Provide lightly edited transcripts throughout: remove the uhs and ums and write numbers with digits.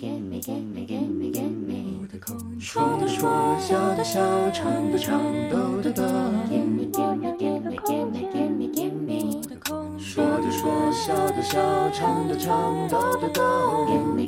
说的说，笑的笑，唱的唱，抖的抖。说的说，笑的笑，唱的唱，抖的抖。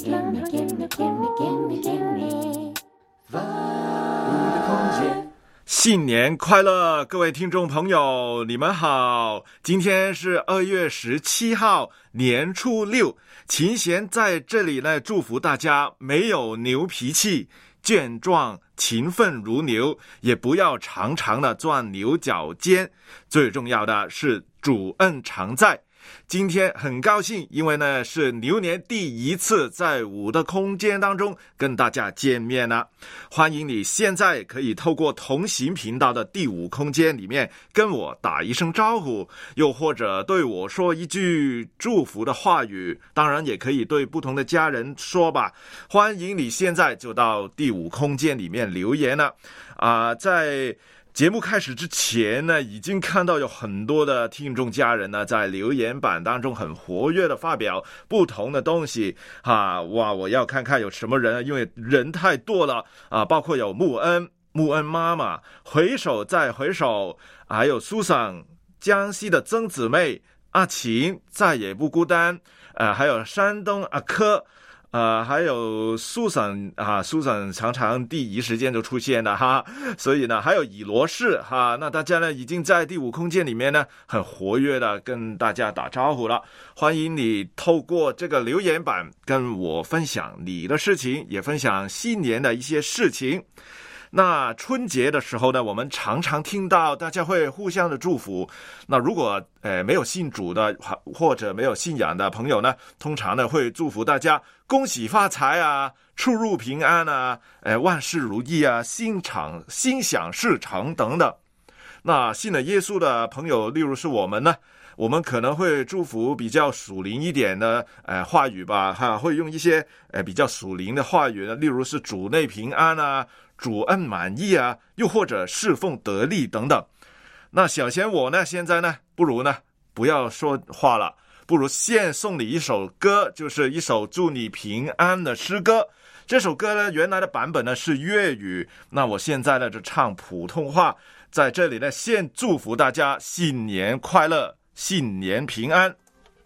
新年快乐，各位听众朋友，你们好！今天是2月17号，年初6。琴弦在这里呢，祝福大家没有牛脾气，健壮勤奋如牛，也不要常常的钻牛角尖。最重要的是主恩常在。今天很高兴，因为呢是牛年第一次在五的空间当中跟大家见面了。欢迎你现在可以透过同行频道的第五空间里面跟我打一声招呼，又或者对我说一句祝福的话语，当然也可以对不同的家人说吧。欢迎你现在就到第五空间里面留言了。在节目开始之前呢，已经看到有很多的听众家人呢在留言板当中很活跃的发表不同的东西我要看看有什么人，因为人太多了包括有木恩妈妈，回首再回首，还有苏桑，江西的曾姊妹阿琴，再也不孤单，还有山东阿珂。还有苏珊苏珊常常第一时间就出现了所以呢还有以罗氏那大家呢已经在第五空间里面呢很活跃的跟大家打招呼了。欢迎你透过这个留言板跟我分享你的事情，也分享新年的一些事情。那春节的时候呢，我们常常听到大家会互相的祝福。那如果没有信主的或者没有信仰的朋友呢，通常呢会祝福大家恭喜发财出入平安万事如意心想事成等等。那信了耶稣的朋友，例如是我们呢，我们可能会祝福比较属灵一点的话语吧会用一些比较属灵的话语呢，例如是主内平安主恩满意又或者侍奉得力等等。那小贤我呢，现在呢不如呢不要说话了，不如先送你一首歌，就是一首祝你平安的诗歌。这首歌呢原来的版本呢是粤语，那我现在呢就唱普通话，在这里呢先祝福大家新年快乐，新年平安。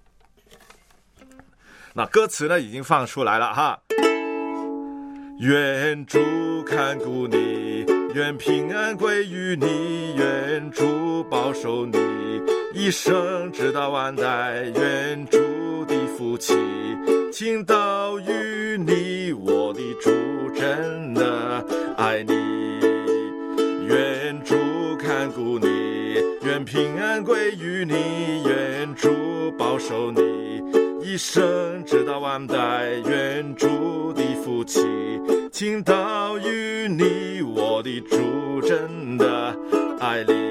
那歌词呢已经放出来了愿主看顾你，愿平安归于你，愿主保守你一生直到万代，愿主的福气倾倒于你，我的主真的爱你。愿主看顾你，愿平安归于你，愿主保守你一生直到万代，愿主的福气倾倒于你，我的主真的爱你。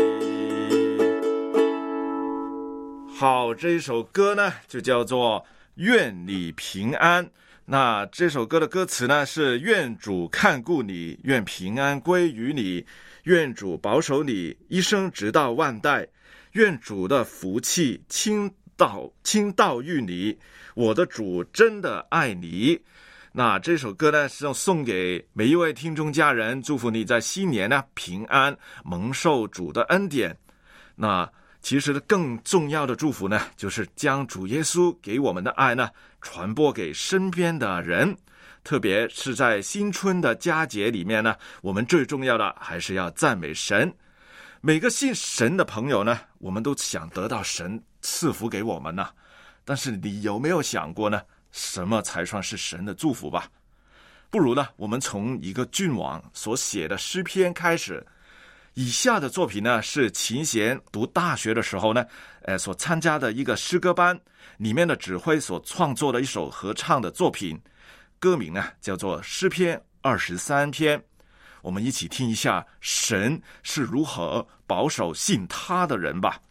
好，这一首歌呢就叫做愿你平安。那这首歌的歌词呢是愿主看顾你，愿平安归于你，愿主保守你一生直到万代，愿主的福气倾倒于你，我的主真的爱你。那这首歌呢是送给每一位听众家人，祝福你在新年呢平安，蒙受主的恩典。那其实更重要的祝福呢，就是将主耶稣给我们的爱呢传播给身边的人，特别是在新春的佳节里面呢，我们最重要的还是要赞美神。每个信神的朋友呢，我们都想得到神赐福给我们呢，但是你有没有想过呢，什么才算是神的祝福吧？不如呢，我们从一个君王所写的诗篇开始。以下的作品呢，是琴弦读大学的时候呢，所参加的一个诗歌班里面的指挥所创作的一首合唱的作品，歌名呢叫做诗篇23篇。我们一起听一下神是如何保守信他的人吧。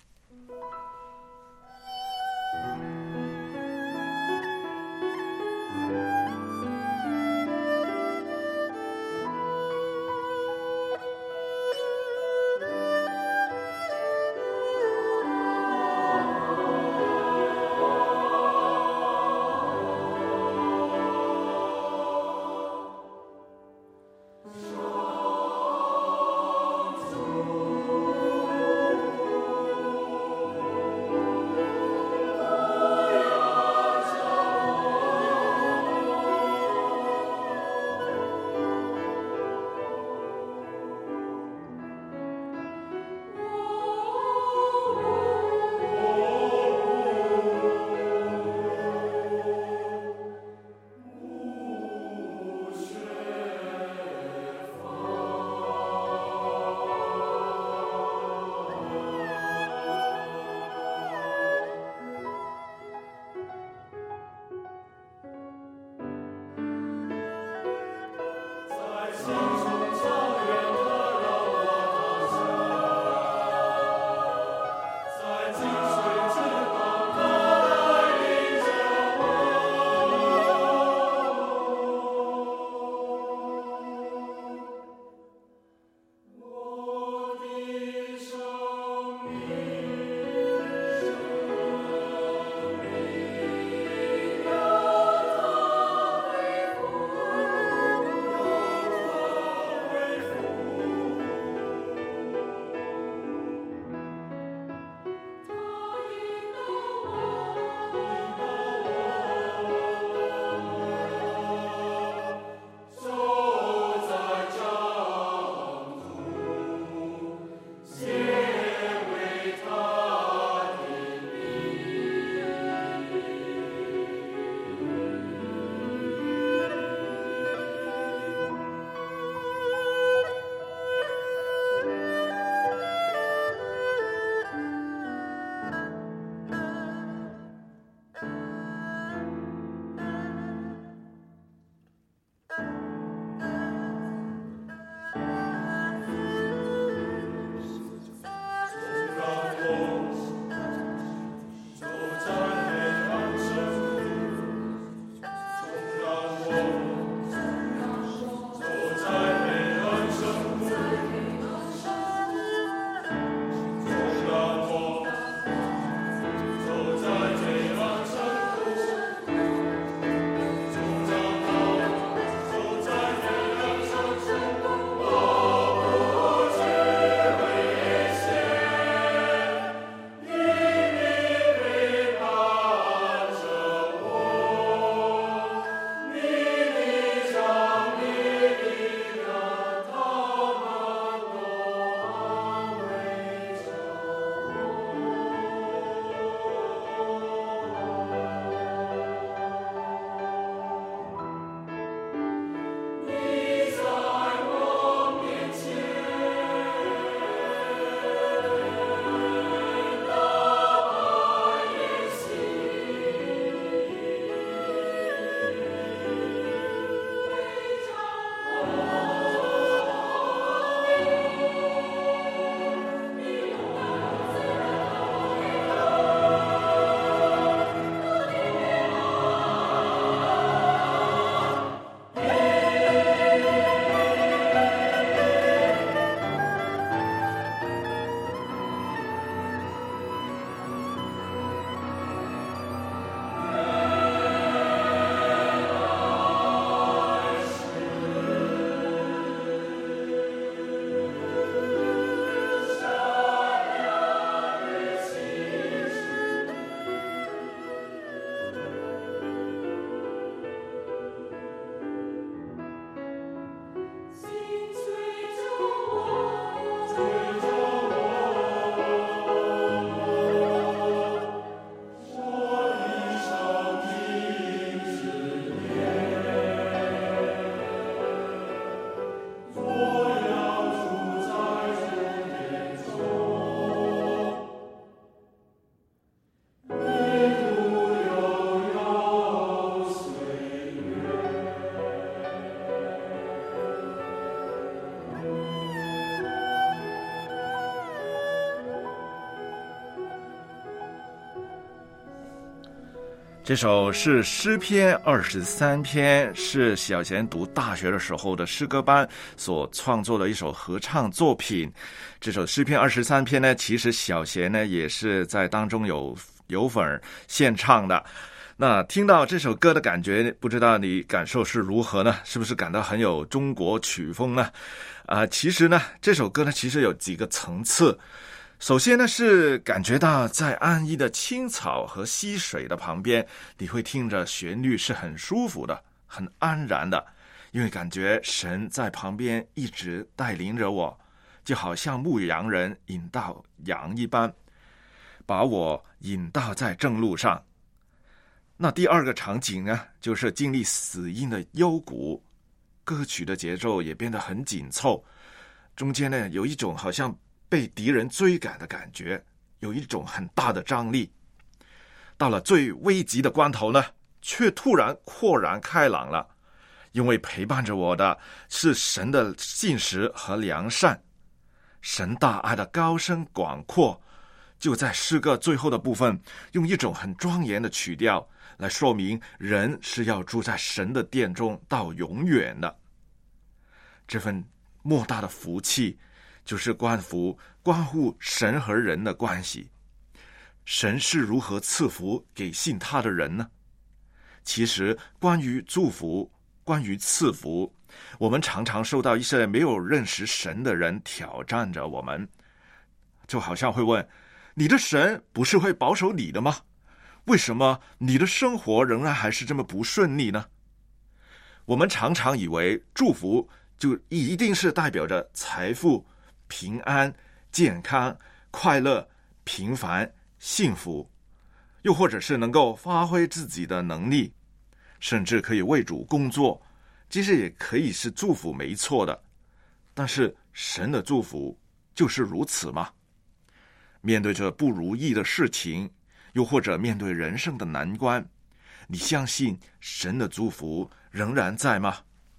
这首是诗篇23篇，是小贤读大学的时候的诗歌班所创作的一首合唱作品。这首诗篇23篇呢，其实小贤呢也是在当中有份献唱的。那听到这首歌的感觉，不知道你感受是如何呢？是不是感到很有中国曲风呢？其实呢，这首歌呢其实有几个层次。首先呢，是感觉到在安逸的青草和溪水的旁边，你会听着旋律是很舒服的，很安然的，因为感觉神在旁边一直带领着我，就好像牧羊人引导羊一般，把我引导在正路上。那第二个场景呢，就是经历死荫的幽谷，歌曲的节奏也变得很紧凑，中间呢有一种好像被敌人追赶的感觉，有一种很大的张力。到了最危急的关头呢，却突然豁然开朗了，因为陪伴着我的是神的信实和良善。神大爱的高深广阔，就在诗歌最后的部分，用一种很庄严的曲调来说明人是要住在神的殿中到永远的。这份莫大的福气就是关乎神和人的关系。神是如何赐福给信他的人呢？其实关于祝福，关于赐福，我们常常受到一些没有认识神的人挑战着我们，就好像会问，你的神不是会保守你的吗？为什么你的生活仍然还是这么不顺利呢？我们常常以为祝福就一定是代表着财富、平安、健康、快乐、平凡、幸福，又或者是能够发挥自己的能力，甚至可以为主工作，其实也可以是祝福，没错的。但是神的祝福就是如此吗？面对着不如意的事情，又或者面对人生的难关，你相信神的祝福仍然在吗？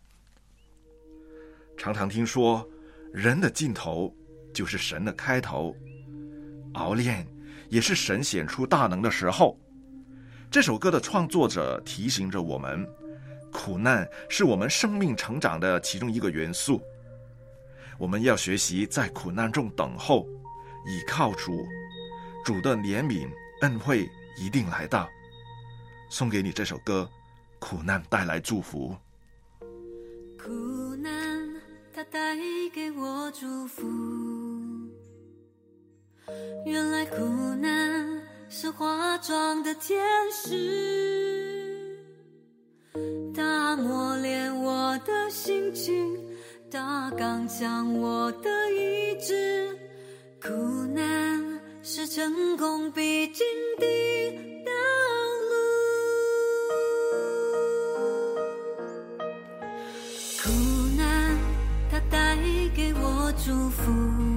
常常听说人的尽头就是神的开头，熬炼也是神显出大能的时候。这首歌的创作者提醒着我们，苦难是我们生命成长的其中一个元素。我们要学习在苦难中等候，倚靠主，主的怜悯恩惠一定来到。送给你这首歌，苦难带来祝福。 苦难它带给我祝福，原来苦难是化妆的天使，它磨练我的心情，它刚强我的意志。苦难是成功必经的道路，苦难它带给我祝福，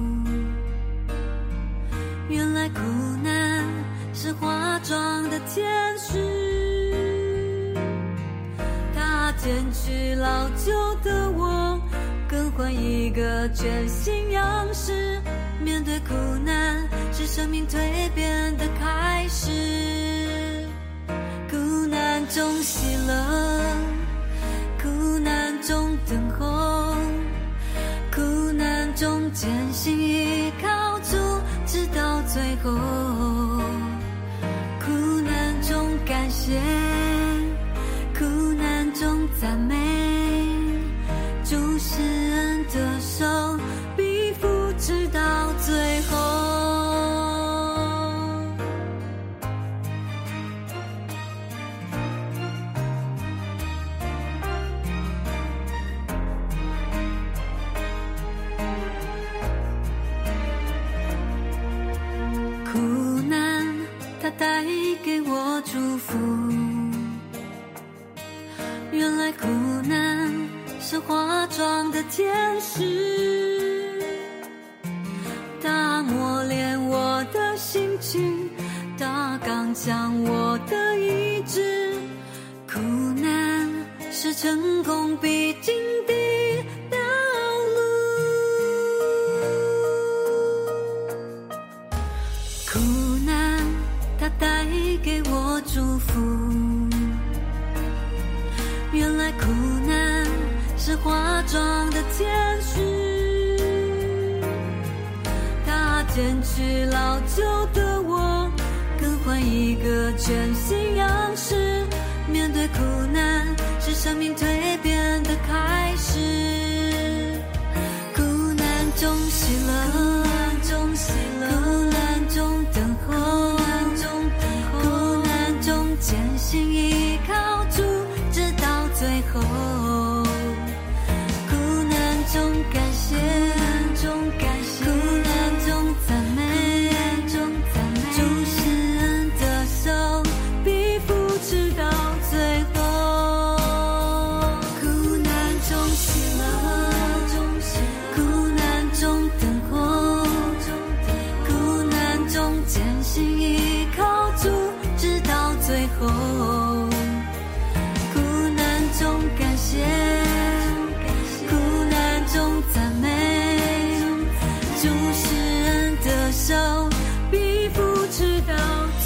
原来苦难是化妆的天使，它剪去老旧的我，更换一个全新样式。面对苦难是生命蜕变的开始，苦难中喜乐，苦难中等候，苦难中艰辛依靠主直到最后，苦难中感谢，苦难中赞美，主施恩的手必扶持到最后。苦难它带给我祝福，原来苦难是化妆的天使，它磨练我的心情，它刚强我的意志。苦难是成功必经的道路，苦难它带给我祝福， 来苦难是化妆的天使，他剪去老旧的我，更换一个全新样式。面对苦难是生命蜕变的开始，苦难中喜乐，苦难中等候，苦难中艰辛依靠主，直到最后。苦难中感谢，苦难中赞美，主施恩的手必扶持到最后。苦难中喜乐，苦难中等候，苦难中艰辛依靠主，直到最后。苦难中感谢，苦难中赞美，主施恩的手必扶持到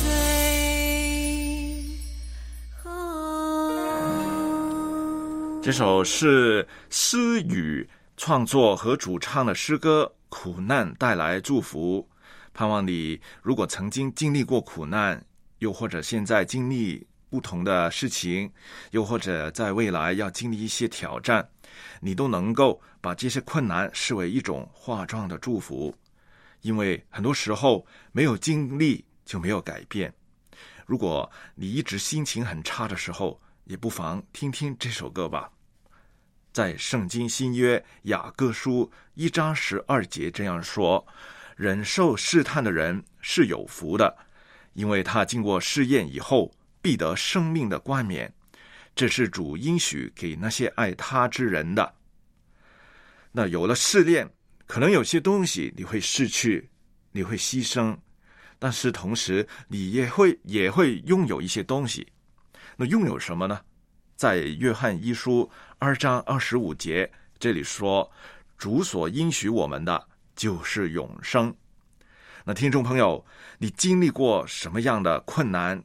最后。 这首是诗语创作和主唱的诗歌《苦难带来祝福》。盼望你如果曾经经历过苦难，又或者现在经历不同的事情，又或者在未来要经历一些挑战，你都能够把这些困难视为一种化妆的祝福。因为很多时候没有经历就没有改变。如果你一直心情很差的时候，也不妨听听这首歌吧。在圣经新约雅各书1章12节这样说，忍受试探的人是有福的，因为他经过试验以后必得生命的冠冕，这是主应许给那些爱他之人的。那有了试炼，可能有些东西你会失去，你会牺牲，但是同时你也会拥有一些东西。那拥有什么呢？在约翰一书2章25节这里说，主所应许我们的就是永生。那听众朋友，你经历过什么样的困难、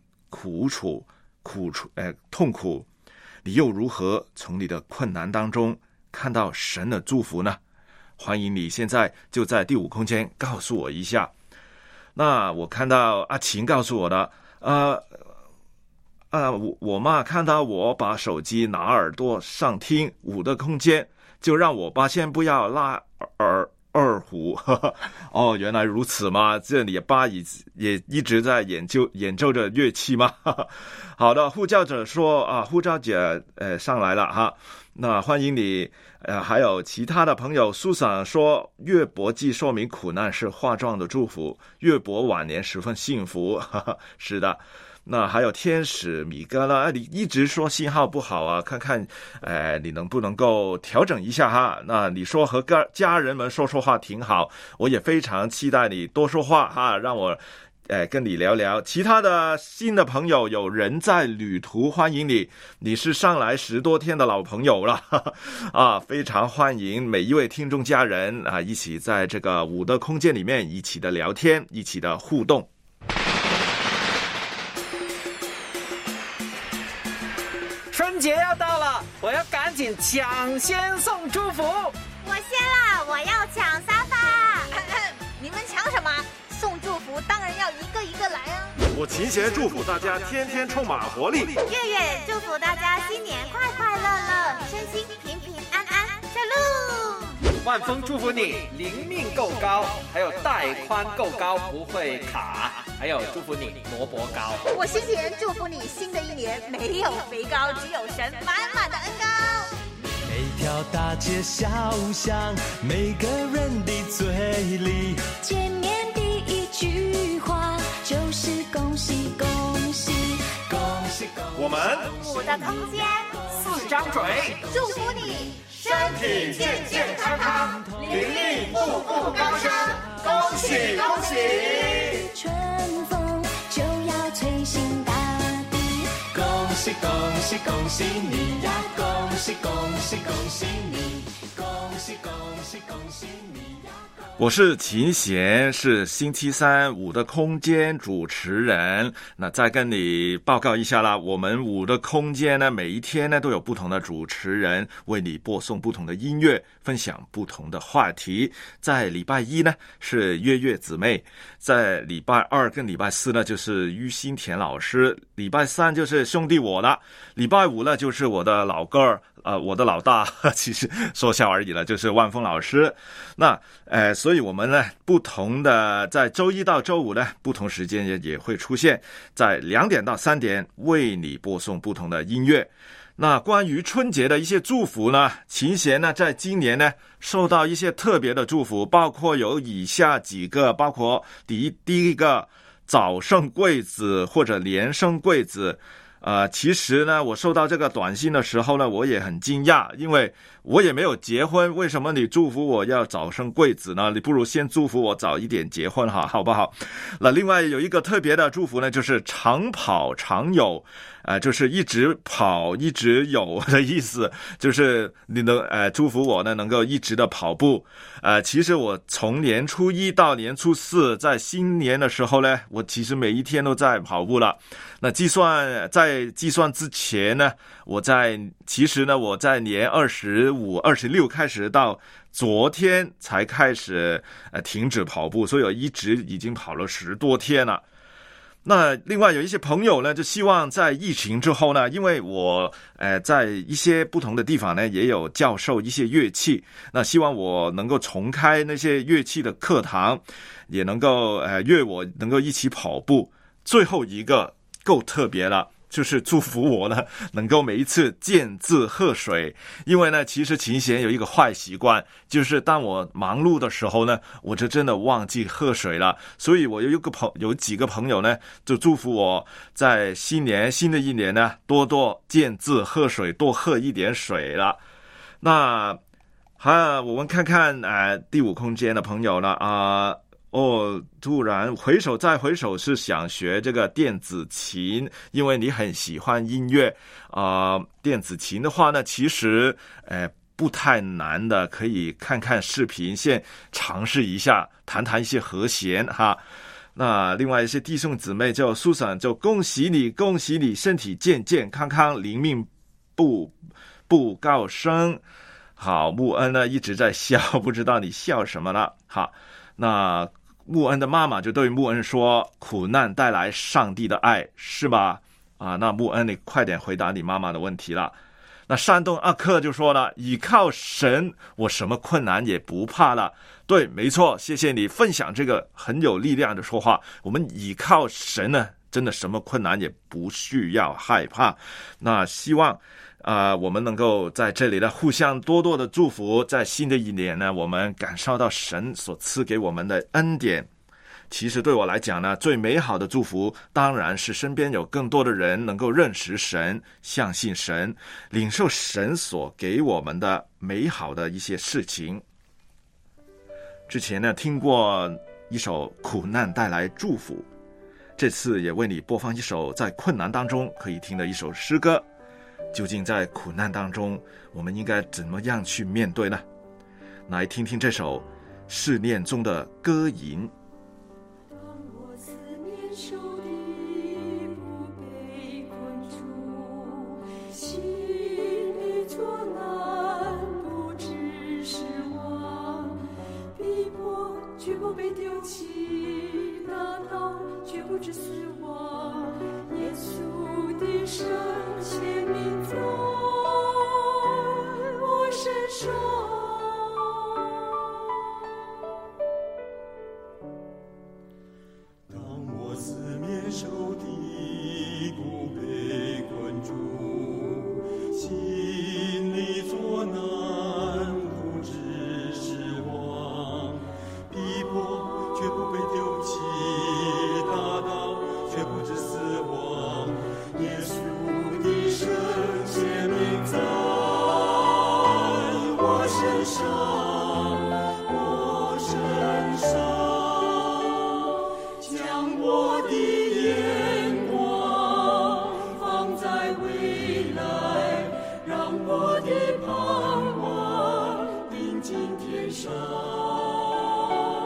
痛苦？你又如何从你的困难当中看到神的祝福呢？欢迎你现在就在第5空间告诉我一下。那我看到阿琴告诉我的，我妈看到我把手机拿耳朵上听5的空间，就让我爸先不要拉二胡。哦，原来如此吗？这你爸也一直在演奏着乐器吗？好的，呼叫者说呼叫者上来了哈。那欢迎你，还有其他的朋友。苏珊说，约伯记说明苦难是化妆的祝福，约伯晚年十分幸福。是的。那还有天使米哥呢，你一直说信号不好啊，看看你能不能够调整一下哈。那你说和家人们说话挺好，我也非常期待你多说话哈，让我跟你聊聊。其他的新的朋友，有人在旅途，欢迎你，你是上来10多天的老朋友了非常欢迎每一位听众家人一起在这个5的空间里面一起的聊天，一起的互动。 春节要到了，我要赶紧抢先送祝福。 我先了，我要抢沙发。你们抢什么？送祝福当然要一个一个来啊！ 我琴弦祝福大家天天充满活力。 月月祝福大家新年快快乐乐，身心平平安安。小鹿万峰祝福你灵命够高，还有带宽够高，不会卡，还有祝福你萝卜高。 我心田祝福你新的一年没有肥膏，只有神满满的恩膏。 每条大街小巷，每个人的嘴里， 见面第一句话就是恭喜恭喜恭喜恭喜。 我们 5的空间 4张嘴祝福你身体健健康康，灵力步步高升，恭喜恭喜！ 春风就要吹醒大地， 恭喜恭喜恭喜你呀！恭喜恭喜恭喜你！恭喜恭喜恭喜你呀！ 我是秦贤，是星期三五的空间主持人。那再跟你报告一下啦，我们五的空间呢，每一天呢都有不同的主持人为你播送不同的音乐，分享不同的话题。在礼拜一呢是月月姊妹，在礼拜二跟礼拜四呢就是于新田老师，礼拜三就是兄弟我了，礼拜五呢就是我的老哥儿。我的老大其实说笑而已了，就是万峰老师。那所以我们呢不同的在周一到周五呢不同时间也会出现在2点到3点为你播送不同的音乐。那关于春节的一些祝福呢，秦贤呢在今年呢受到一些特别的祝福，包括有以下几个，包括第一个早生贵子或者连生贵子。其实呢，我收到这个短信的时候呢，我也很惊讶，因为我也没有结婚，为什么你祝福我要早生贵子呢？你不如先祝福我早一点结婚好不好？那另外有一个特别的祝福呢，就是长跑长有，就是一直跑一直有的意思，就是你能祝福我呢能够一直的跑步。其实我从年初一到年初四，在新年的时候呢，我其实每一天都在跑步了。那在计算之前呢，其实呢我在年25、26开始，到昨天才开始停止跑步，所以我一直已经跑了10多天了。那另外有一些朋友呢，就希望在疫情之后呢，因为我在一些不同的地方呢也有教授一些乐器，那希望我能够重开那些乐器的课堂，也能够约我能够一起跑步。最后一个够特别了，就是祝福我呢能够每一次见字喝水。因为呢其实秦贤有一个坏习惯，就是当我忙碌的时候呢，我就真的忘记喝水了。所以我有几个朋友呢就祝福我在新的一年呢多多见字喝水，多喝一点水了。那我们看看第五空间的朋友了突然再回首是想学这个电子琴，因为你很喜欢音乐电子琴的话呢，其实不太难的，可以看看视频，先尝试一下，弹一些和弦哈。那另外一些弟兄姊妹叫苏珊，就恭喜你身体健健康康，灵命不高升。好，穆恩呢一直在笑，不知道你笑什么了。好，那穆恩的妈妈就对穆恩说，苦难带来上帝的爱，是吧？那穆恩你快点回答你妈妈的问题了。那山东阿克就说了，倚靠神，我什么困难也不怕了。对，没错，谢谢你分享这个很有力量的说话。我们倚靠神呢，真的什么困难也不需要害怕。那希望我们能够在这里呢互相多多的祝福，在新的一年呢，我们感受到神所赐给我们的恩典。其实对我来讲呢，最美好的祝福当然是身边有更多的人能够认识神，相信神，领受神所给我们的美好的一些事情。之前呢听过一首苦难带来祝福，这次也为你播放一首在困难当中可以听的一首诗歌。究竟在苦难当中我们应该怎么样去面对呢？来听听这首试炼中的歌吟。 当我思念受敌不被困住，心里作难不知失望，逼迫却不被丢弃，打倒却不知死亡，耶稣的圣血铭在我身上。 受敌不被困住，心里作难不知失望，逼迫却不被丢弃，打倒却不知死亡，耶稣的圣血铭在我身上，我身上，将我的我的盼望定睛天上。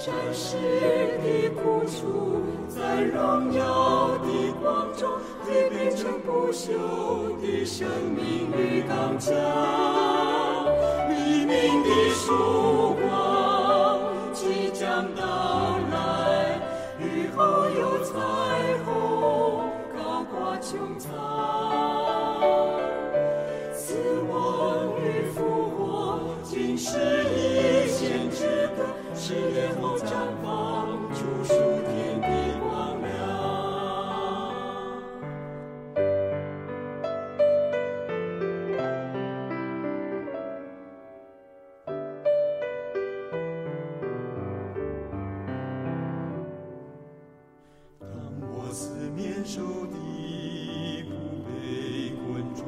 真实的苦楚，在荣耀的光中蜕变成不朽的生命与刚强。黎明的曙光即将到来，雨后有彩虹高挂穹苍。死亡与复活竟是一线之隔，试炼后绽放出属天的光亮。当我四面受敌，不被困住，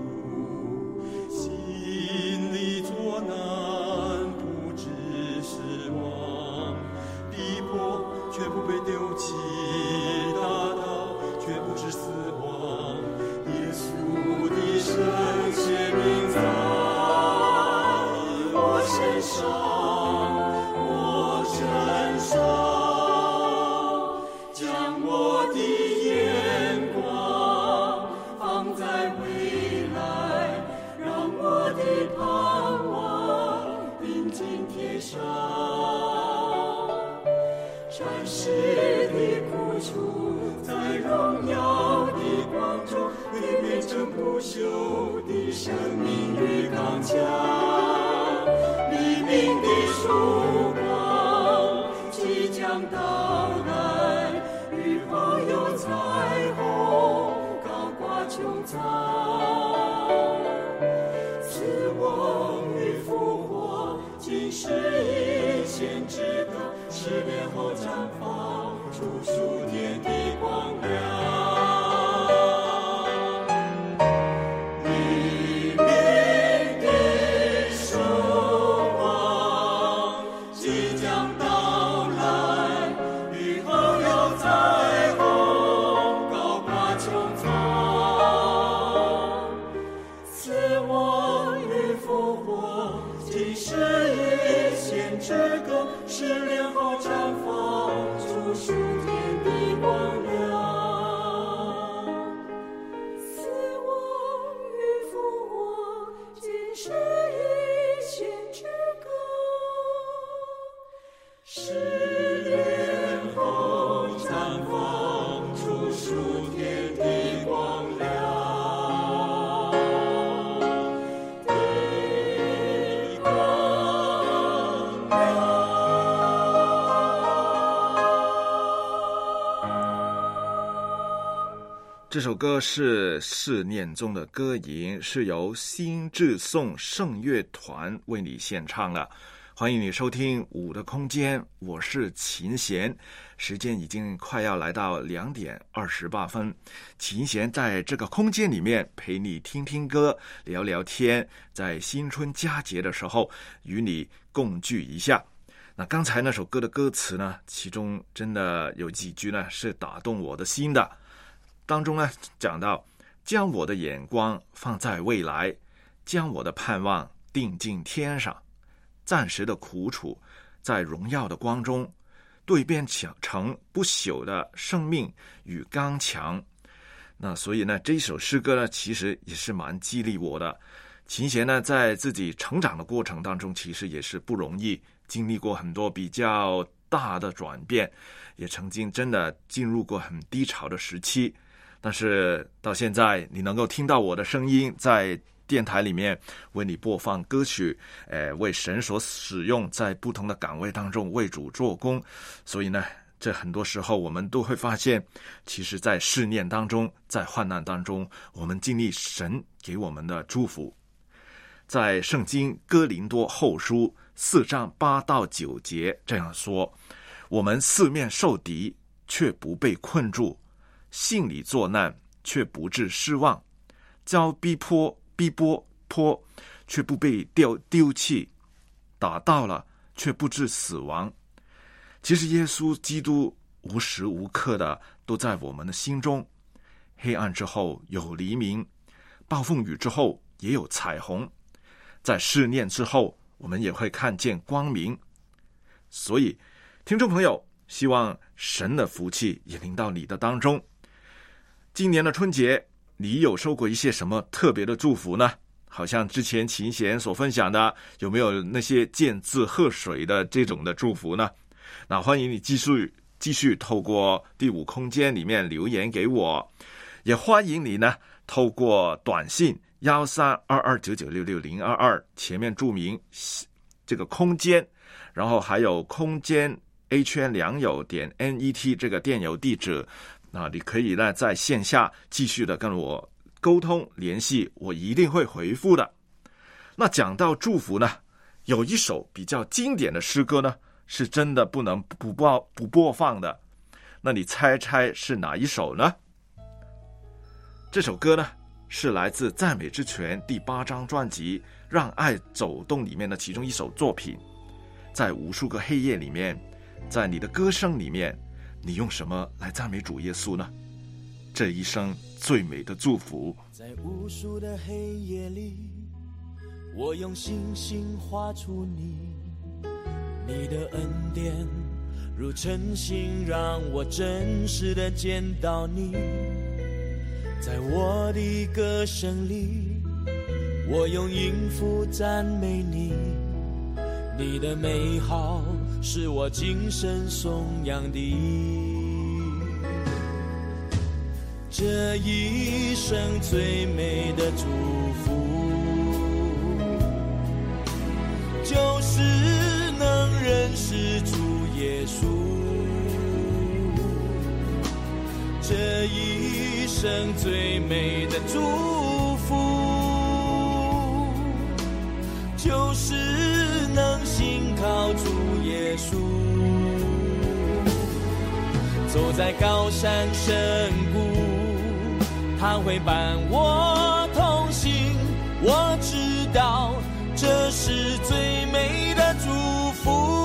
心里作难，不知失望，逼迫却不被丢弃，打倒却不知死亡。耶稣的圣血铭在我身上，我身上，将我的眼光放在未来，让我的盼望钉进铁上。战士的苦楚，在荣耀的光中蜕变成不朽的生命与刚强。黎明的曙光即将到来，雨后有彩虹高挂穹苍。死亡与复活竟是一线之隔，试炼后绽放出属天的光亮。黎明的曙光即将到来，雨后有彩虹高挂穹苍。死亡与复活竟是一线之隔，试炼后绽放出属天的光亮。死亡与复活竟是一线之隔，试炼后绽放出属天的光亮。 这首歌是试念中的歌吟，是由新智颂圣乐团为你献唱了。欢迎你收听五的空间，我是秦贤。时间已经快要来到2点28分，秦贤在这个空间里面陪你听听歌，聊聊天，在新春佳节的时候与你共聚一下。那刚才那首歌的歌词呢，其中真的有几句呢是打动我的心的。当中呢讲到，将我的眼光放在未来，将我的盼望定进天上，暂时的苦楚在荣耀的光中蜕变成不朽的生命与刚强。那所以呢，这一首诗歌呢其实也是蛮激励我的。秦贤呢在自己成长的过程当中其实也是不容易，经历过很多比较大的转变，也曾经真的进入过很低潮的时期。但是到现在你能够听到我的声音在电台里面为你播放歌曲，为神所使用，在不同的岗位当中为主做工。所以呢，这很多时候我们都会发现，其实在试炼当中，在患难当中，我们经历神给我们的祝福。在圣经哥林多后书4章8到9节这样说，我们四面受敌，却不被困住，心里作难，却不致失望，遭逼迫，却不被丢弃，打到了，却不致死亡。其实耶稣基督无时无刻的都在我们的心中，黑暗之后有黎明，暴风雨之后也有彩虹，在试炼之后我们也会看见光明。所以听众朋友，希望神的福气也临到你的当中。今年的春节，你有收过一些什么特别的祝福呢？好像之前秦贤所分享的，有没有那些见字喝水的这种的祝福呢？那欢迎你继续透过第5空间里面留言给我，也欢迎你呢透过短信132299660022前面注明这个空间，然后还有空间HN2友.net 这个电邮地址，那你可以呢在线下继续的跟我沟通联系，我一定会回复的。那讲到祝福呢，有一首比较经典的诗歌呢，是真的不能不播放的。那你猜是哪一首呢？这首歌呢，是来自赞美之泉第8张专辑《让爱走动》里面的其中一首作品。在无数个黑夜里面，在你的歌声里面，你用什么来赞美主耶稣呢？这一生最美的祝福。 在无数的黑夜里，我用星星画出你的恩典如晨星，让我真实的见到你。在我的歌声里，我用音符赞美你的美好是我精神颂扬的。这一生最美的祝福，就是能认识主耶稣。这一生最美的祝福，就是能信靠主耶稣。走在高山深谷，他会伴我同行，我知道这是最美的祝福。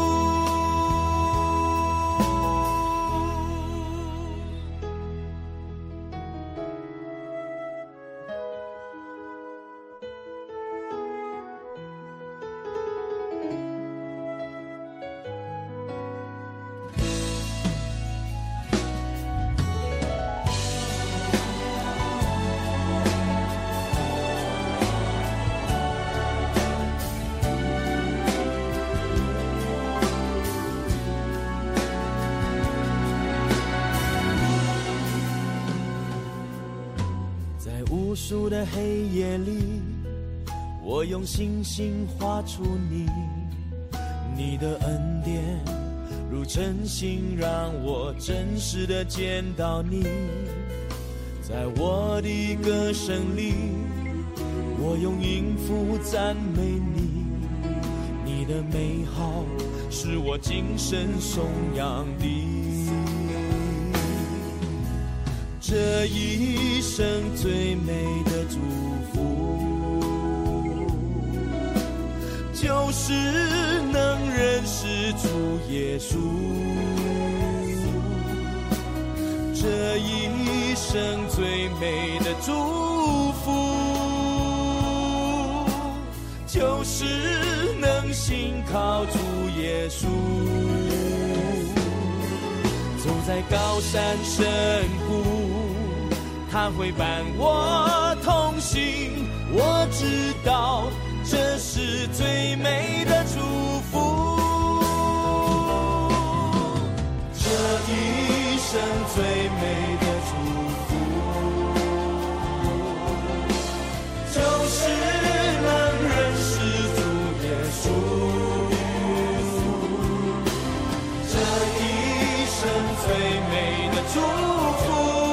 无数的黑夜里，我用星星画出你的恩典如晨星，让我真实的见到你。在我的歌声里，我用音符赞美你的美好是我精神颂扬的。这一生最美的祝福，就是能认识主耶稣。这一生最美的祝福，就是能信靠主耶稣。走在高山深谷，他会伴我同行，我知道这是最美的祝福。这一生最美的祝福，就是能认识主耶稣。这一生最美的祝福，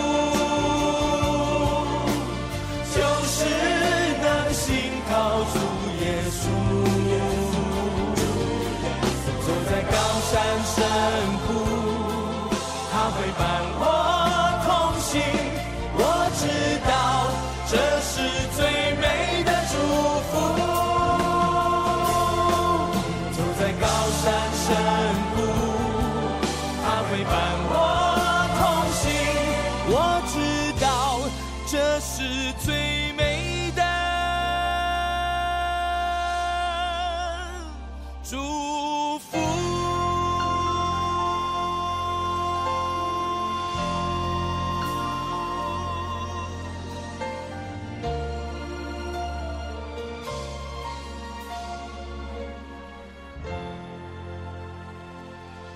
就是能信靠主耶稣。走在高山深谷，他会伴我同行，我知道这是最美的祝福。走在高山深谷，他会伴我同行，我知道这是最美的祝福。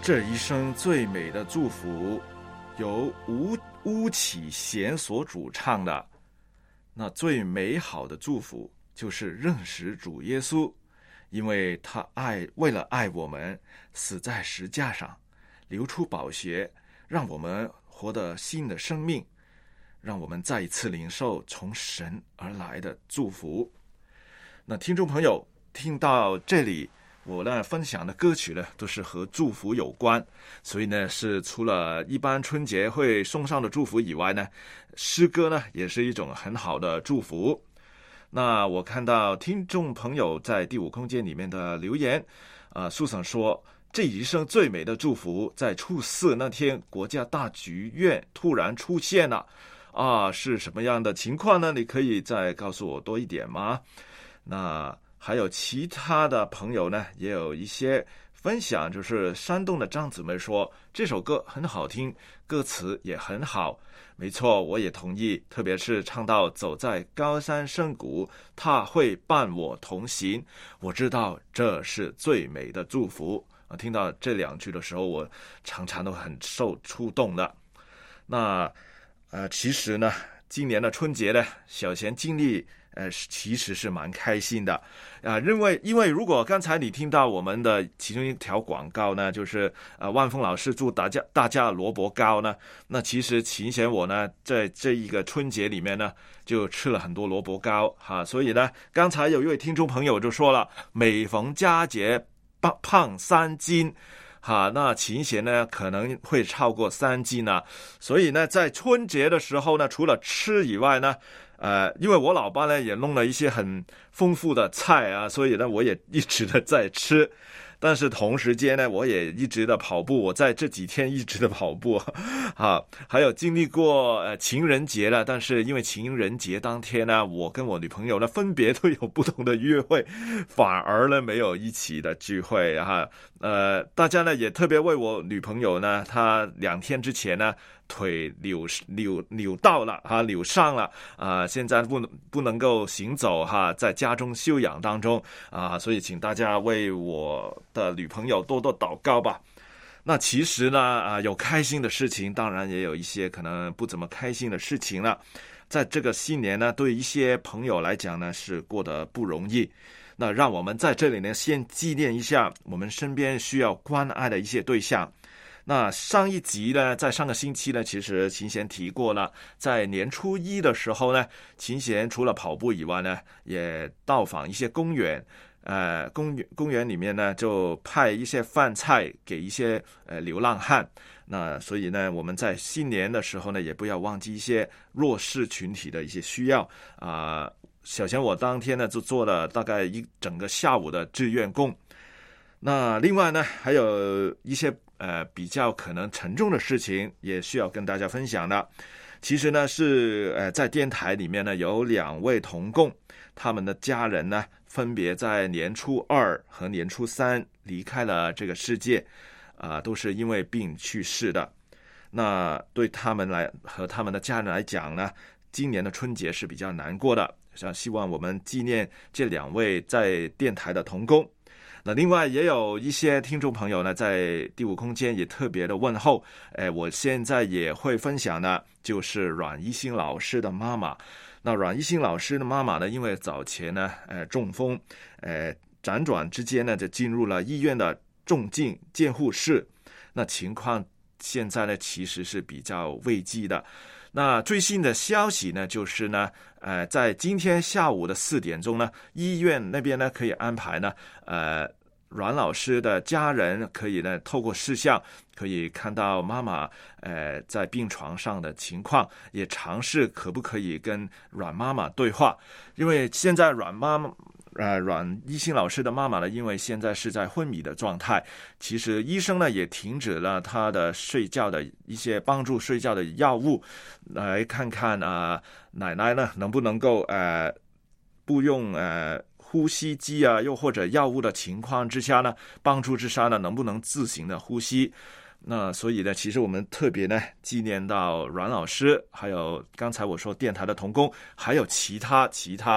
这一生最美的祝福由巫启贤所主唱的。那最美好的祝福就是认识主耶稣，因为他为了爱我们，死在十架上，流出宝血，让我们活得新的生命，让我们再一次领受从神而来的祝福。那听众朋友听到这里，我呢分享的歌曲呢都是和祝福有关，所以呢是除了一般春节会送上的祝福以外呢，诗歌呢也是一种很好的祝福。那我看到听众朋友在第五空间里面的留言，苏珊说这一生最美的祝福在初四那天国家大剧院突然出现了是什么样的情况呢？你可以再告诉我多一点吗？那还有其他的朋友呢也有一些分享，就是山东的张姊妹说这首歌很好听，歌词也很好。没错，我也同意，特别是唱到走在高山深谷，他会伴我同行，我知道这是最美的祝福。听到这两句的时候，我常常都很受触动的。那其实呢今年的春节呢，小贤经历其实是蛮开心的因为如果刚才你听到我们的其中一条广告呢，就是万峰老师祝大家萝卜糕呢，那其实秦贤我呢在这一个春节里面呢就吃了很多萝卜糕所以呢刚才有一位听众朋友就说了，每逢佳节胖3斤那秦贤呢可能会超过3斤所以呢在春节的时候呢，除了吃以外呢因为我老爸呢也弄了一些很丰富的菜所以呢我也一直的在吃，但是同时间呢我也一直的跑步，我在这几天一直的跑步还有经历过情人节了，但是因为情人节当天呢，我跟我女朋友呢分别都有不同的约会，反而呢没有一起的聚会大家呢也特别为我女朋友呢，她2天之前呢腿扭到了扭伤了现在不能够行走在家中休养当中所以请大家为我的女朋友多多祷告吧。那其实呢有开心的事情，当然也有一些可能不怎么开心的事情了。在这个新年呢，对一些朋友来讲呢是过得不容易。那让我们在这里呢先纪念一下我们身边需要关爱的一些对象。那上一集呢，在上个星期呢，其实秦贤提过了，在年初一的时候呢，秦贤除了跑步以外呢，也到访一些公园。公园里面呢，就派一些饭菜给一些流浪汉。那所以呢，我们在新年的时候呢，也不要忘记一些弱势群体的一些需要小贤我当天呢就做了大概一整个下午的志愿工。那另外呢，还有一些比较可能沉重的事情也需要跟大家分享的。其实呢是在电台里面呢有2位同工，他们的家人呢分别在年初2和年初3离开了这个世界都是因为病去世的。那对他们和他们的家人来讲呢，今年的春节是比较难过的，希望我们纪念这2位在电台的同工。那另外也有一些听众朋友呢在第五空间也特别的问候我现在也会分享的就是阮一星老师的妈妈。那阮一星老师的妈妈呢，因为早前呢中风辗转之间呢就进入了医院的重症监护室，那情况现在呢其实是比较危急的。那最新的消息呢就是呢在今天下午的4点钟呢，医院那边呢可以安排呢阮老师的家人可以呢透过视像可以看到妈妈在病床上的情况，也尝试可不可以跟阮妈妈对话。因为现在阮一星老师的妈妈呢，因为现在是在昏迷的状态，其实医生呢也停止了她的睡觉的一些帮助睡觉的药物，来看看奶奶呢能不能够不用呼吸机又或者药物的情况之下呢，帮助之下呢能不能自行的呼吸。那所以呢，其实我们特别呢纪念到阮老师，还有刚才我说电台的同工，还有其他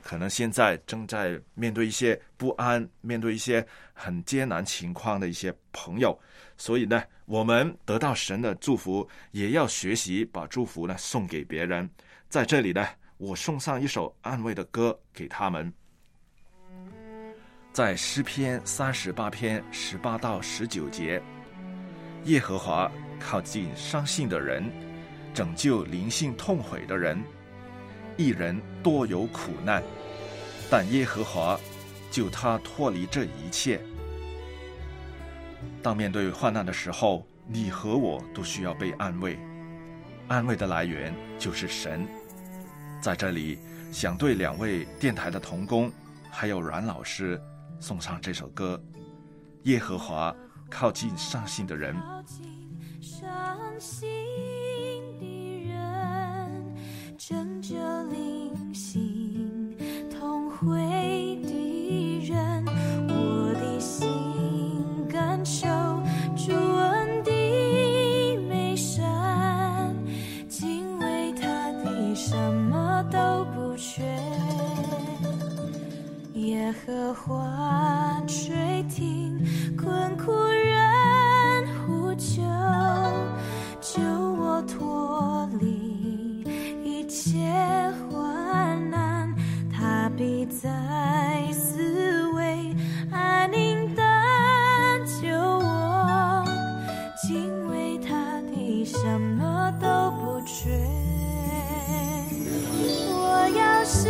可能现在正在面对一些不安，面对一些很艰难情况的一些朋友，所以呢，我们得到神的祝福，也要学习把祝福呢送给别人。在这里呢，我送上一首安慰的歌给他们。在诗篇38篇18到19节，耶和华靠近伤心的人，拯救灵性痛悔的人。一人多有苦难，但耶和华救他脱离这一切。当面对患难的时候，你和我都需要被安慰，安慰的来源就是神。在这里，想对2位电台的同工还有阮老师送上这首歌，耶和华靠近伤心的人。 靠近伤心的人，拯救灵性痛悔的人，我的心感受主恩的美善，敬畏他的什么都不缺。耶和华垂听困苦人呼救，救我脱离一切患难，他必在四围安宁地救我，敬畏他的什么都不缺。我要是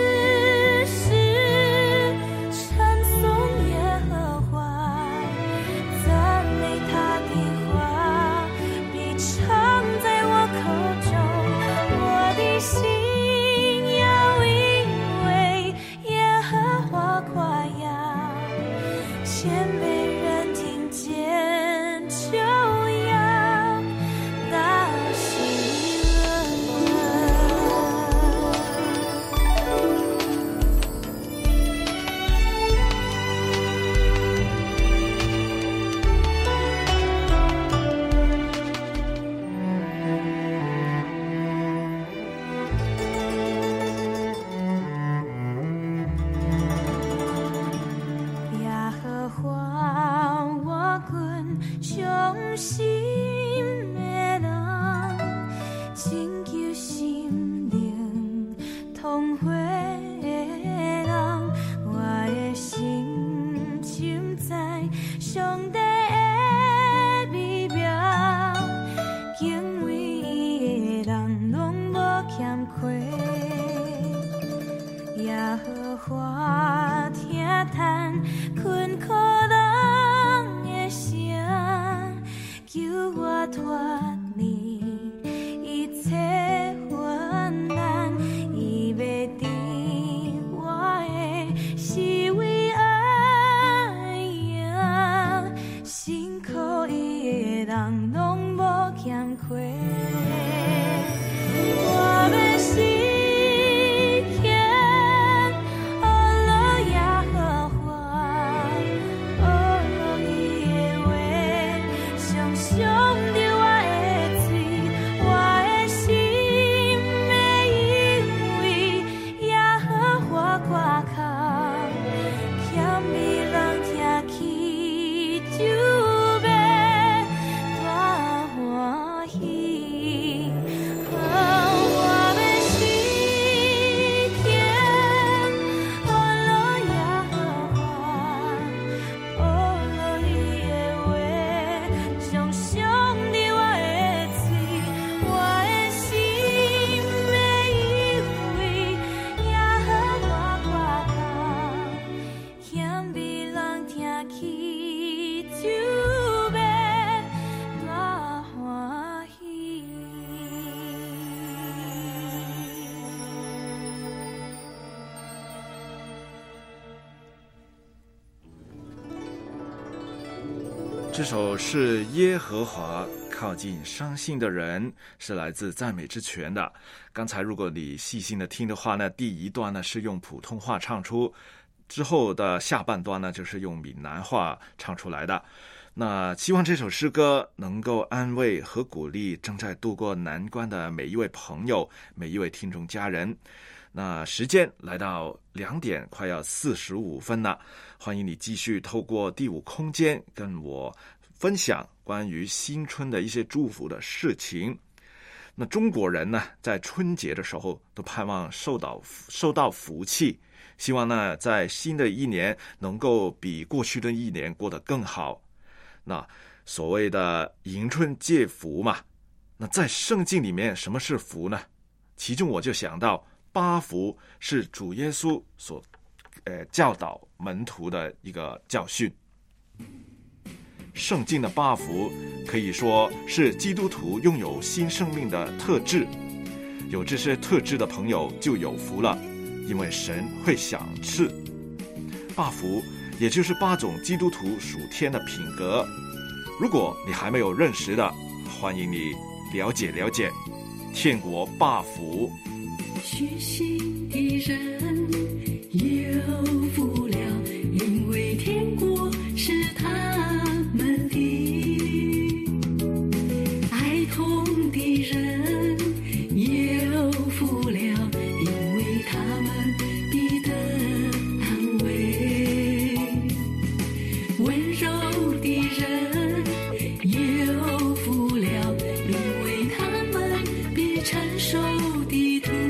这首是耶和华靠近伤心的人，是来自赞美之泉的。刚才如果你细心的听的话呢，第一段呢是用普通话唱出，之后的下半段呢就是用闽南话唱出来的。那希望这首诗歌能够安慰和鼓励正在度过难关的每一位朋友，每一位听众家人。 那时间来到2点快要45分了，欢迎你继续透过第五空间跟我分享关于新春的一些祝福的事情。那中国人呢，在春节的时候都盼望受到福气，希望呢在新的一年能够比过去的一年过得更好。那所谓的迎春借福嘛，那在圣经里面什么是福呢？其中我就想到8福是主耶稣所教导门徒的一个教训。圣经的8福可以说是基督徒拥有新生命的特质，有这些特质的朋友就有福了，因为神会赏赐。8福也就是8种基督徒属天的品格，如果你还没有认识的，欢迎你了解了解天国8福。 虚心的人有福了，因为天国是他们的；哀痛的人有福了，因为他们必得安慰；温柔的人有福了，因为他们必承受地土。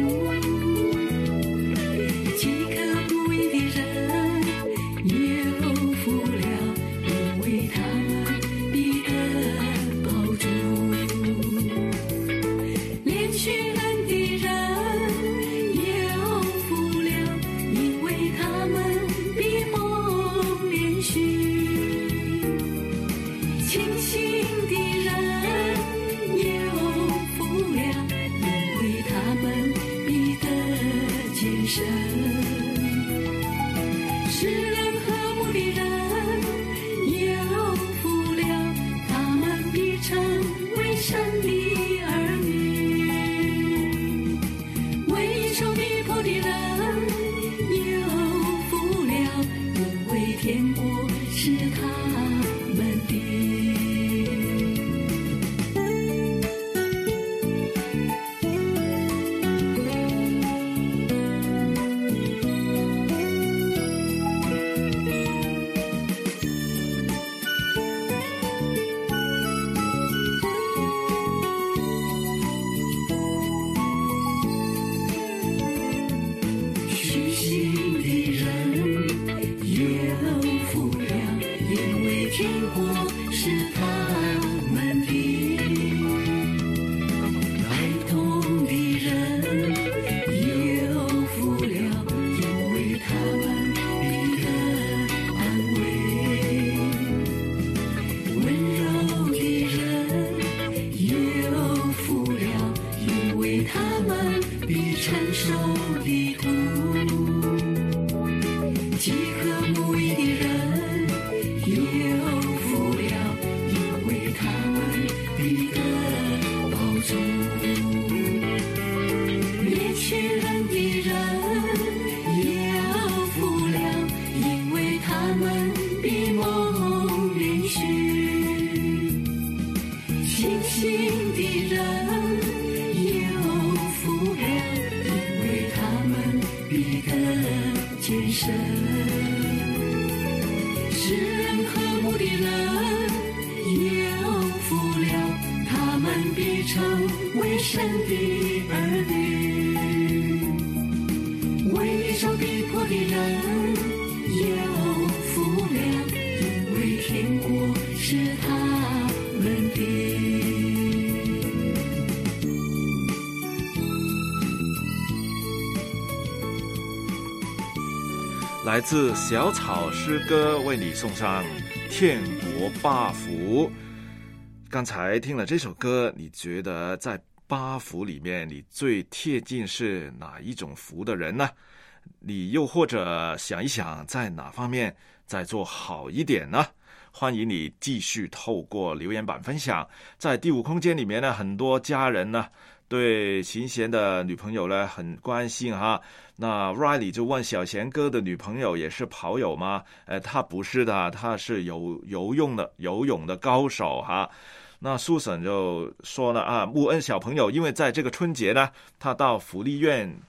来自小草诗歌为你送上天国8福。刚才听了这首歌，你觉得在8福里面你最贴近是哪一种福的人呢？你又或者想一想在哪方面再做好一点呢？欢迎你继续透过留言板分享。在第五空间里面呢，很多家人呢对秦贤的女朋友呢很关心哈。那 Riley 就问小贤哥的女朋友也是跑友吗？他不是的，他是游泳的高手哈。那 Susan 就说了啊，穆恩小朋友因为在这个春节呢，他到福利院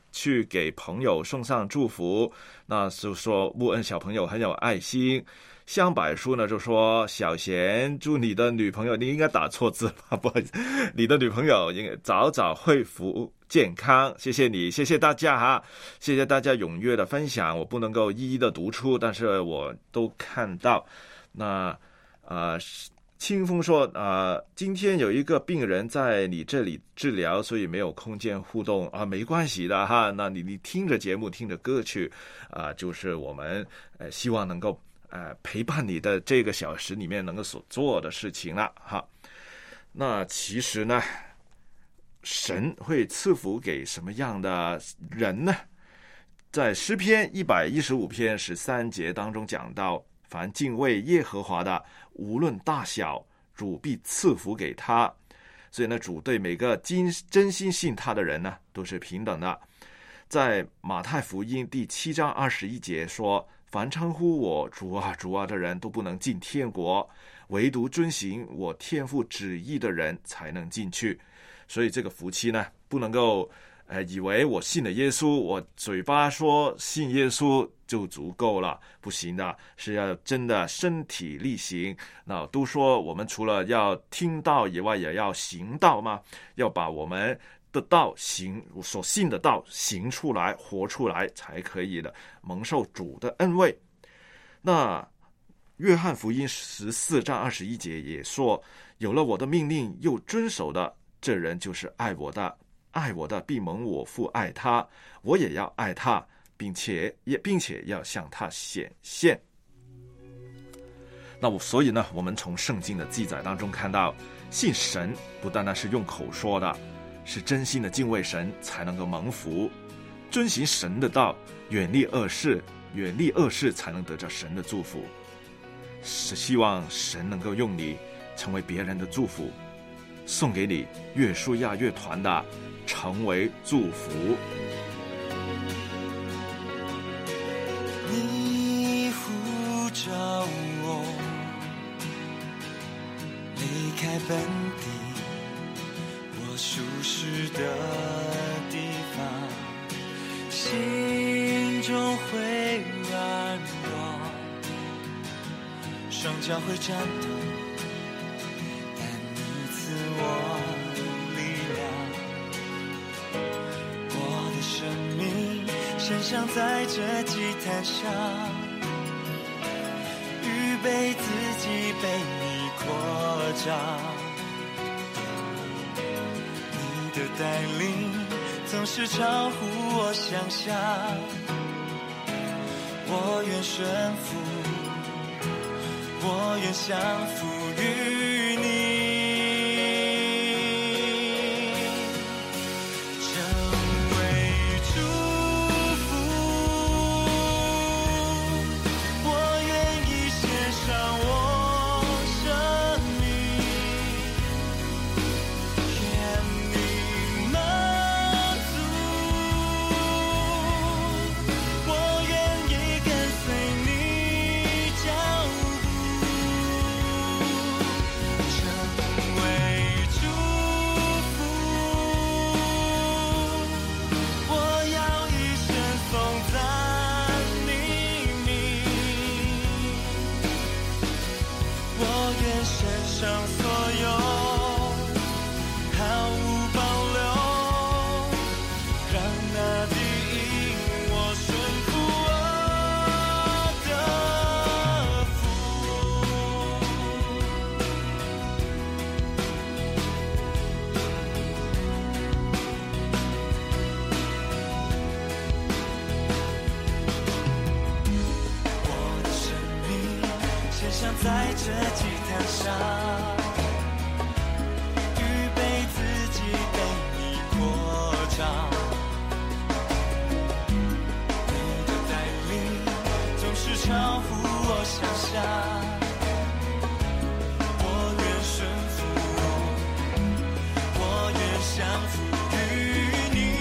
去给朋友送上祝福，那就说穆恩小朋友很有爱心。香柏树呢就说小贤祝你的女朋友，你应该打错字吧，不好意思，你的女朋友应该早早恢复健康，谢谢你，谢谢大家哈，谢谢大家踊跃的分享，我不能够一一的读出，但是我都看到。那清风说今天有一个病人在你这里治疗，所以没有空间互动没关系的哈，那你听着节目听着歌曲就是我们希望能够陪伴你的这个小时里面能够所做的事情了哈。那其实呢，神会赐福给什么样的人呢？在诗篇115篇13节当中讲到，凡敬畏耶和华的，无论大小，主必赐福给他。所以呢，主对每个真心信他的人呢，都是平等的。在马太福音第7章21节说，凡称呼我主啊主啊的人都不能进天国，唯独遵行我天父旨意的人才能进去。所以这个福气呢，不能够以为我信了耶稣，我嘴巴说信耶稣就足够了，不行的，是要真的身体力行。那都说我们除了要听道以外，也要行道嘛，要把我们的道行所信的道行出来活出来才可以的，蒙受主的恩惠。那约翰福音14章21节也说，有了我的命令又遵守的，这人就是爱我的，爱我的必蒙我父爱他，我也要爱他，并且要向他显现。那所以呢，我们从圣经的记载当中看到，信神不单单是用口说的，是真心的敬畏神才能够蒙福，遵行神的道，远离恶事才能得着神的祝福。是希望神能够用你成为别人的祝福，送给你约书亚乐团的成为祝福。 你呼召我离开本地我舒适的地方，心中会软弱，双脚会颤抖，但你赐我力量。我的生命献上在这祭坛上，预备自己被你扩张。你的带领总是超乎我想象，我愿顺服，我愿降服于你。在这祭坛上，预备自己被你扩张。你的带领总是超乎我想象，我愿顺服，我愿降服于你。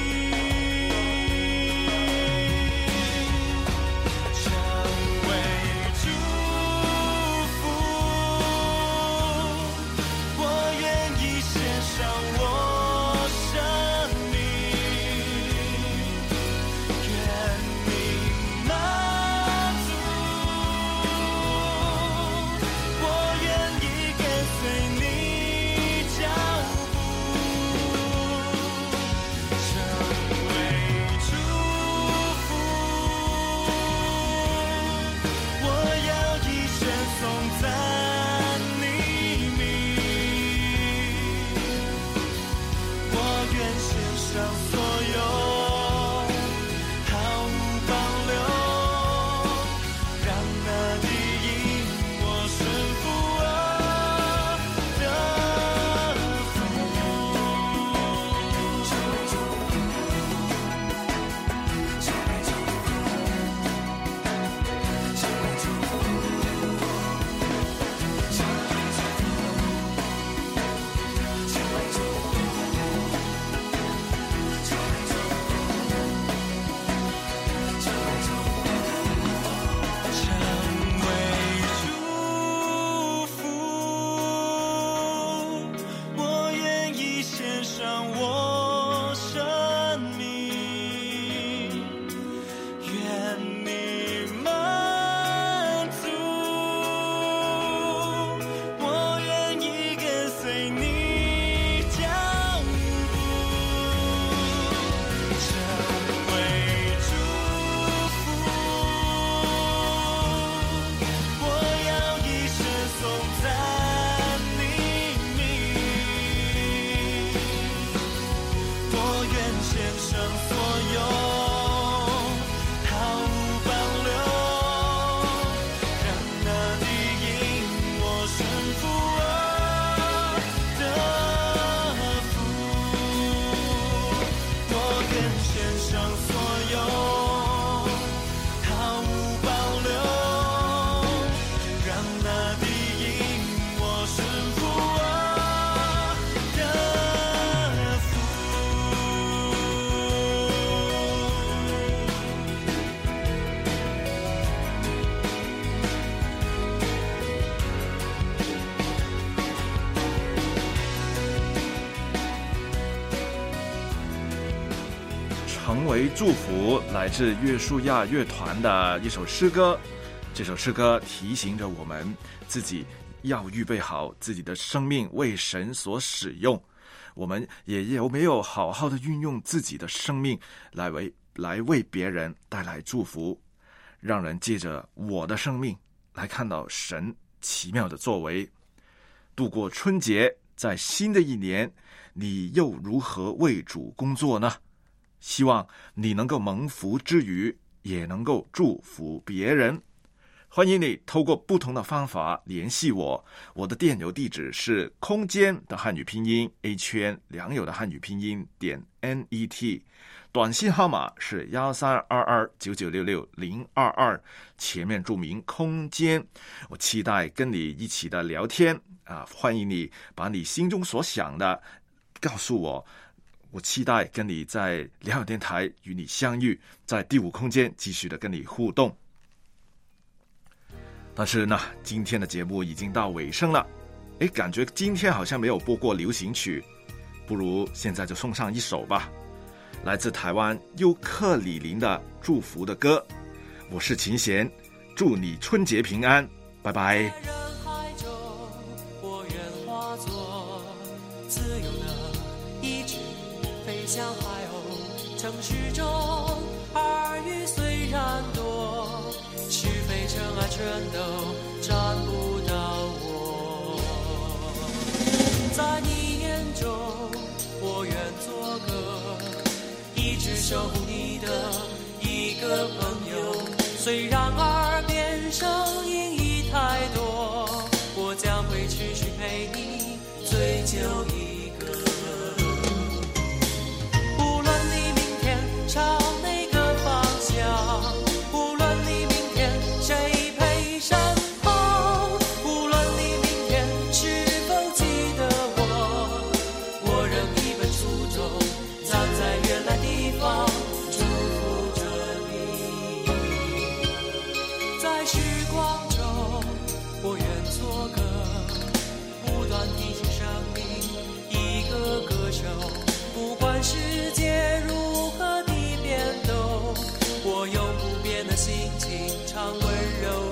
成为祝福，来自约书亚乐团的一首诗歌。这首诗歌提醒着我们自己要预备好自己的生命为神所使用。我们也有没有好好的运用自己的生命来为别人带来祝福，让人借着我的生命来看到神奇妙的作为。度过春节，在新的一年，你又如何为主工作呢？希望你能够蒙福之余，也能够祝福别人。欢迎你透过不同的方法联系我，我的电邮地址是空间的汉语拼音 A 圈良友的汉语拼音.net， 短信号码是13229966-022，前面注明空间。我期待跟你一起的聊天欢迎你把你心中所想的告诉我，我期待跟你在良友电台与你相遇，在第五空间继续的跟你互动。但是呢，今天的节目已经到尾声了，感觉今天好像没有播过流行曲，不如现在就送上一首吧，来自台湾尤克里林的祝福的歌。我是秦贤，祝你春节平安，拜拜。 人海中，我愿化作自由的一只飞向海鸥。城市中耳语虽然多，是非尘埃全都占不到我。在你眼中，我愿做个一直守护你的一个朋友。虽然耳边声音已太多，我将会持续陪你追求一个。无论你明天朝哪个方向，无论你明天谁陪身旁，无论你明天是否记得我仍一本初衷，站在原来地方祝福着你。在时光中，我愿做个不断提醒生命一个歌手。不管世界如何的变动，我用不变的心情唱温柔